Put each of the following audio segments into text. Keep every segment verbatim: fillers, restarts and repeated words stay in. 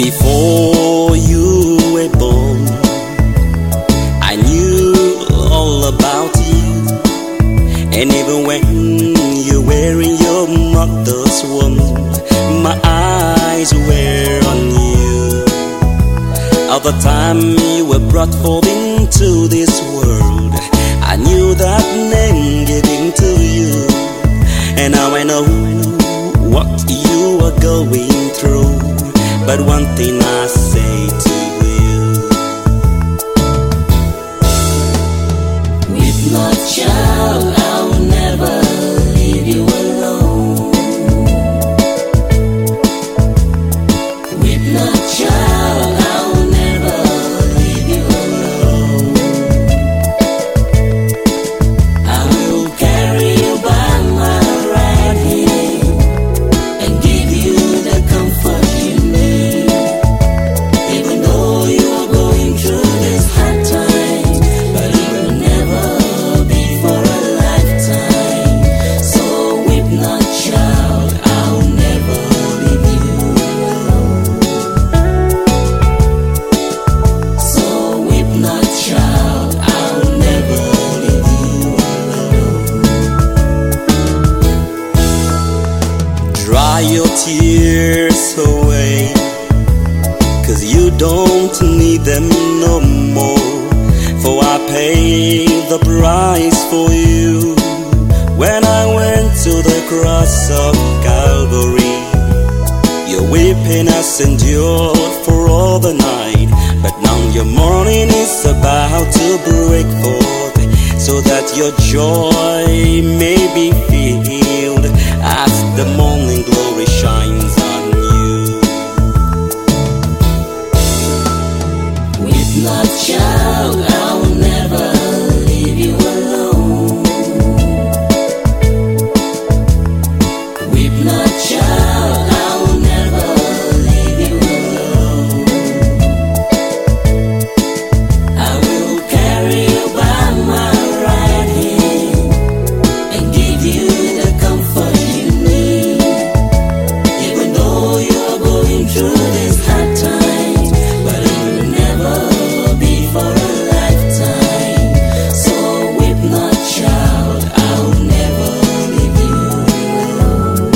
Before you were born, I knew all about you. And even when you were in your mother's womb, my eyes were on you. At the time you were brought forth into this world, I knew that name given to you. And now I know what you are going through. But one thing I say to you: with my child, I will never leave you alone. With my child, I will never leave you alone. I will carry you by my right hand and give you the comfort you need. Even though you are going through this hard time, but it will never be for a lifetime. So weep not, child, I will never leave you alone. So weep not, child, I will never leave you alone. Dry your tears away, 'cause you don't need them no more. For I paid the price for you when I went to the cross of Calvary. Your weeping has endured for all the night, but now your morning is about to break forth, so that your joy may be filled as the morning glory shines on you. With my child, I will never leave you alone. With my child, I will never leave you alone. I will carry you by my right hand and give you the comfort you need. Even though you are going through this hard time, but it will never be for a lifetime. So weep not, child, I will never leave you alone.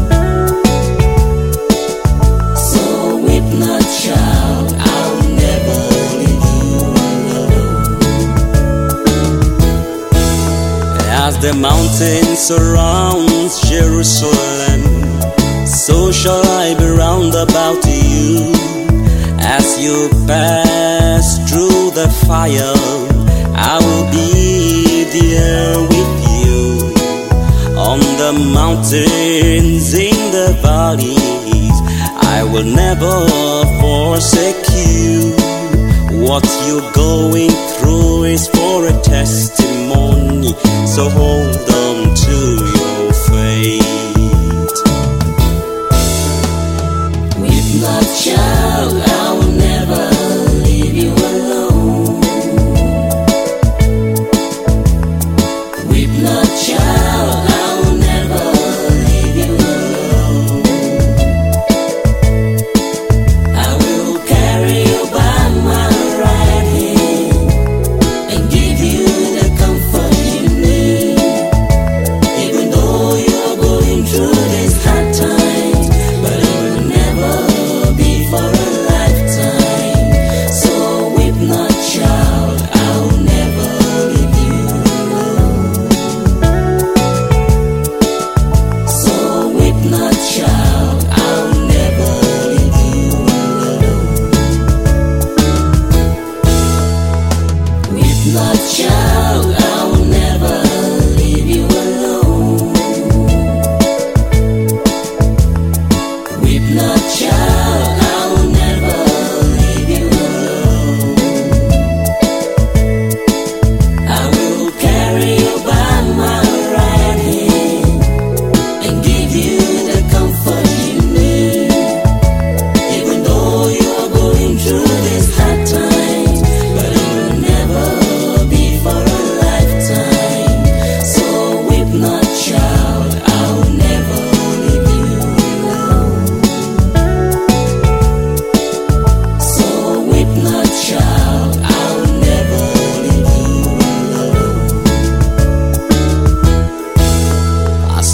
So weep not, child, I will never leave you alone. As the mountain surrounds Jerusalem, so shall I be round about you. As you pass through the fire, I will be there with you. On the mountains, in the valleys, I will never forsake you. What you're going through is for a testimony, so hold on to your faith. With my child, I will never leave you alone. With my child, I will never leave you alone. I will carry you by my right hand and give you the comfort you need.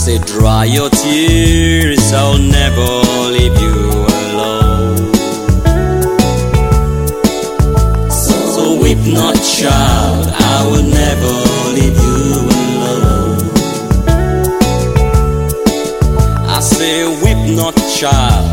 say dry your tears, I'll never leave you alone. So weep not, child, I will never leave you alone. I say weep not, child,